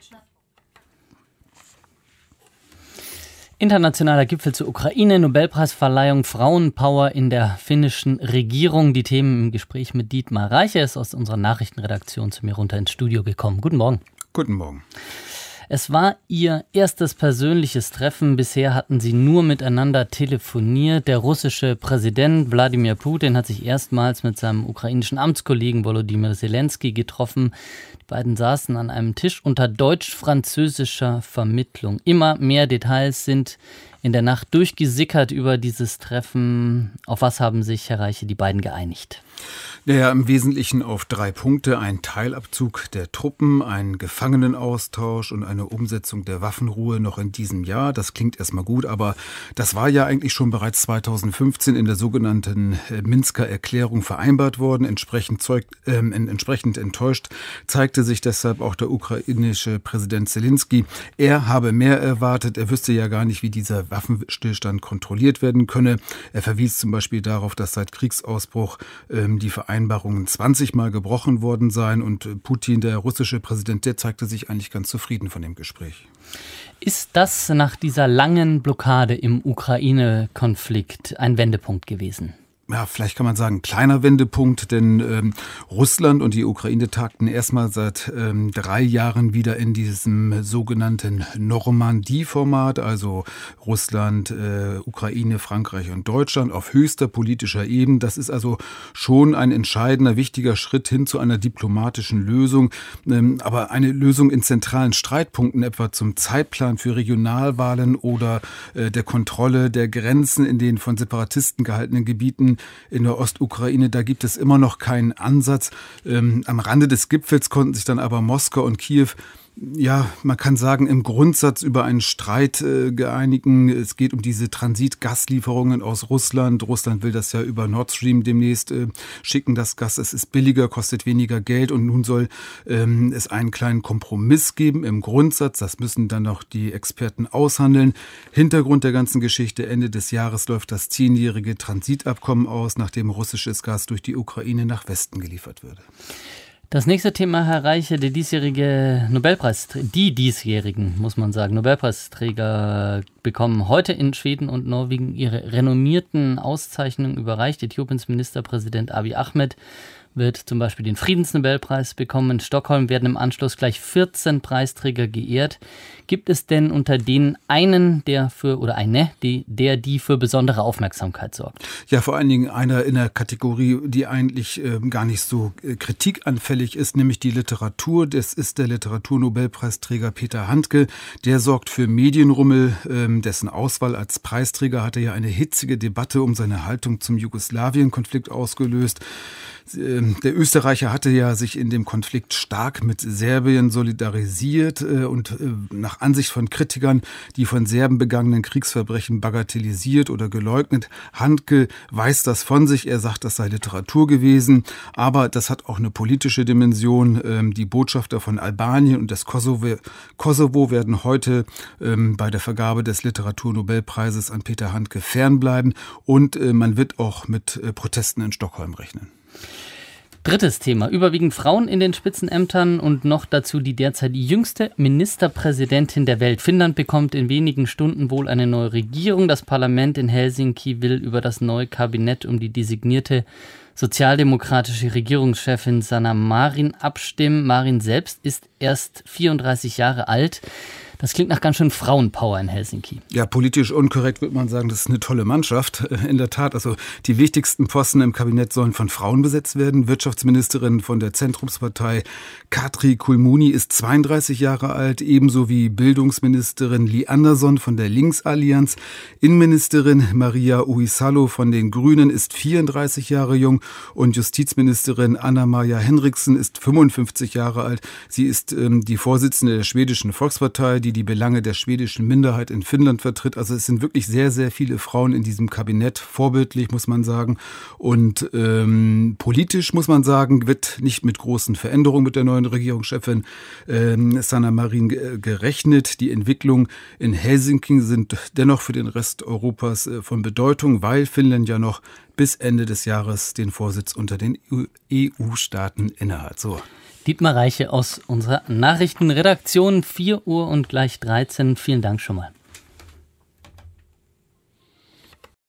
Internationaler Gipfel zur Ukraine, Nobelpreisverleihung, Frauenpower in der finnischen Regierung. Die Themen im Gespräch mit Dietmar Reiche. Er ist aus unserer Nachrichtenredaktion zu mir runter ins Studio gekommen. Guten Morgen. Guten Morgen. Es war Ihr erstes persönliches Treffen. Bisher hatten Sie nur miteinander telefoniert. Der russische Präsident Wladimir Putin hat sich erstmals mit seinem ukrainischen Amtskollegen Volodymyr Zelensky getroffen. Die beiden saßen an einem Tisch unter deutsch-französischer Vermittlung. Immer mehr Details sind in der Nacht durchgesickert über dieses Treffen. Auf was haben sich, Herr Reiche, die beiden geeinigt? Naja, im Wesentlichen auf 3 Punkte. Ein Teilabzug der Truppen, ein Gefangenenaustausch und eine Umsetzung der Waffenruhe noch in diesem Jahr. Das klingt erstmal gut, aber das war ja eigentlich schon bereits 2015 in der sogenannten Minsker Erklärung vereinbart worden. Entsprechend enttäuscht zeigte sich deshalb auch der ukrainische Präsident Zelensky. Er habe mehr erwartet. Er wüsste ja gar nicht, wie dieser Waffenstillstand kontrolliert werden könne. Er verwies zum Beispiel darauf, dass seit Kriegsausbruch die Vereinbarungen 20 Mal gebrochen worden seien und Putin, der russische Präsident, der zeigte sich eigentlich ganz zufrieden von dem Gespräch. Ist das nach dieser langen Blockade im Ukraine-Konflikt ein Wendepunkt gewesen? Ja, vielleicht kann man sagen, kleiner Wendepunkt, denn Russland und die Ukraine tagten erstmal seit 3 Jahren wieder in diesem sogenannten Normandie-Format, also Russland, Ukraine, Frankreich und Deutschland auf höchster politischer Ebene. Das ist also schon ein entscheidender, wichtiger Schritt hin zu einer diplomatischen Lösung, aber eine Lösung in zentralen Streitpunkten, etwa zum Zeitplan für Regionalwahlen oder der Kontrolle der Grenzen in den von Separatisten gehaltenen Gebieten in der Ostukraine, da gibt es immer noch keinen Ansatz. Am Rande des Gipfels konnten sich dann aber Moskau und Kiew, ja, man kann sagen, im Grundsatz über einen Streit geeinigen. Es geht um diese Transitgaslieferungen aus Russland. Russland will das ja über Nord Stream demnächst schicken, das Gas. Es ist billiger, kostet weniger Geld und nun soll es einen kleinen Kompromiss geben im Grundsatz. Das müssen dann noch die Experten aushandeln. Hintergrund der ganzen Geschichte: Ende des Jahres läuft das 10-jährige Transitabkommen aus, nachdem russisches Gas durch die Ukraine nach Westen geliefert würde. Das nächste Thema, Herr Reiche, die diesjährigen, muss man sagen, Nobelpreisträger bekommen heute in Schweden und Norwegen ihre renommierten Auszeichnungen überreicht. Äthiopiens Ministerpräsident Abiy Ahmed wird zum Beispiel den Friedensnobelpreis bekommen. In Stockholm werden im Anschluss gleich 14 Preisträger geehrt. Gibt es denn unter denen einen, die für besondere Aufmerksamkeit sorgt? Ja, vor allen Dingen einer in der Kategorie, die eigentlich gar nicht so kritikanfällig ist, nämlich die Literatur. Das ist der Literaturnobelpreisträger Peter Handke. Der sorgt für Medienrummel. Dessen Auswahl als Preisträger hatte ja eine hitzige Debatte um seine Haltung zum Jugoslawien-Konflikt ausgelöst. Der Österreicher hatte ja sich in dem Konflikt stark mit Serbien solidarisiert und nach Ansicht von Kritikern die von Serben begangenen Kriegsverbrechen bagatellisiert oder geleugnet. Handke weist das von sich, er sagt, das sei Literatur gewesen, aber das hat auch eine politische Dimension. Die Botschafter von Albanien und des Kosovo werden heute bei der Vergabe des Literaturnobelpreises an Peter Handke fernbleiben und man wird auch mit Protesten in Stockholm rechnen. Drittes Thema, überwiegend Frauen in den Spitzenämtern und noch dazu die derzeit jüngste Ministerpräsidentin der Welt. Finnland bekommt in wenigen Stunden wohl eine neue Regierung. Das Parlament in Helsinki will über das neue Kabinett um die designierte sozialdemokratische Regierungschefin Sanna Marin abstimmen. Marin selbst ist erst 34 Jahre alt. Das klingt nach ganz schön Frauenpower in Helsinki. Ja, politisch unkorrekt würde man sagen, das ist eine tolle Mannschaft. In der Tat, also die wichtigsten Posten im Kabinett sollen von Frauen besetzt werden. Wirtschaftsministerin von der Zentrumspartei Katri Kulmuni ist 32 Jahre alt, ebenso wie Bildungsministerin Li Andersson von der Linksallianz. Innenministerin Maria Ohisalo von den Grünen ist 34 Jahre jung und Justizministerin Anna-Maja Henriksen ist 55 Jahre alt. Sie ist die Vorsitzende der schwedischen Volkspartei, die Belange der schwedischen Minderheit in Finnland vertritt. Also es sind wirklich sehr, sehr viele Frauen in diesem Kabinett, vorbildlich, muss man sagen. Und politisch, muss man sagen, wird nicht mit großen Veränderungen mit der neuen Regierungschefin Sanna Marin gerechnet. Die Entwicklungen in Helsinki sind dennoch für den Rest Europas von Bedeutung, weil Finnland ja noch bis Ende des Jahres den Vorsitz unter den EU-Staaten innehat. So. Dietmar Reiche aus unserer Nachrichtenredaktion, 4 Uhr und gleich 13. Vielen Dank schon mal.